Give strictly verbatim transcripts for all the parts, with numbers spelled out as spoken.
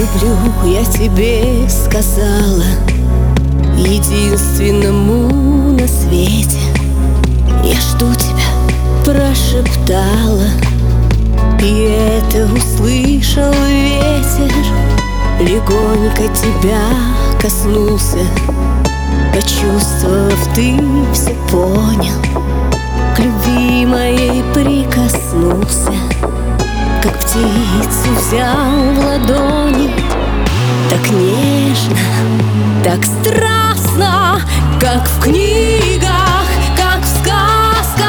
люблю, я тебе сказала единственному на свете. Я жду тебя, прошептала, и это услышал ветер. Легонько тебя коснулся, почувствовав, ты все понял. К любви моей прикоснулся, как птицу взял в ладони. Так нежно, так страстно, как в книгах, как в сказках.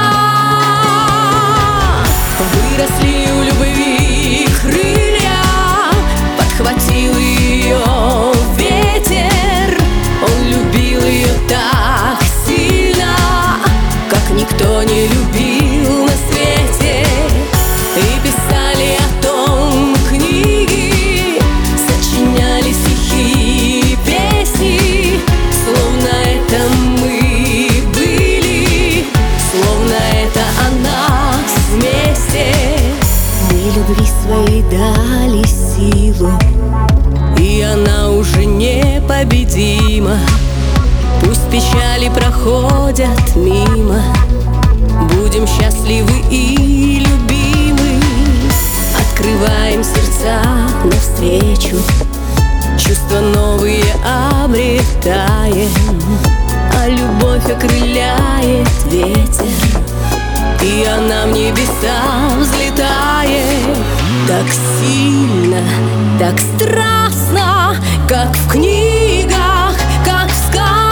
Выросли у любви крылья, подхватил ее ветер. Он любил ее так сильно, как никто не любил на свете. И писали о том книги, сочиняли стихи и песни, словно это мы были, словно это о нас вместе. Мы любви своей дали силу, и она уже непобедима. Пусть печали проходят мимо, будем счастливы и любимы. Открываем сердца навстречу, чувства новые обретаем, а любовь окрыляет ветер, и она в небеса взлетает. Так сильно, так страстно, как в книгах, как в сказках.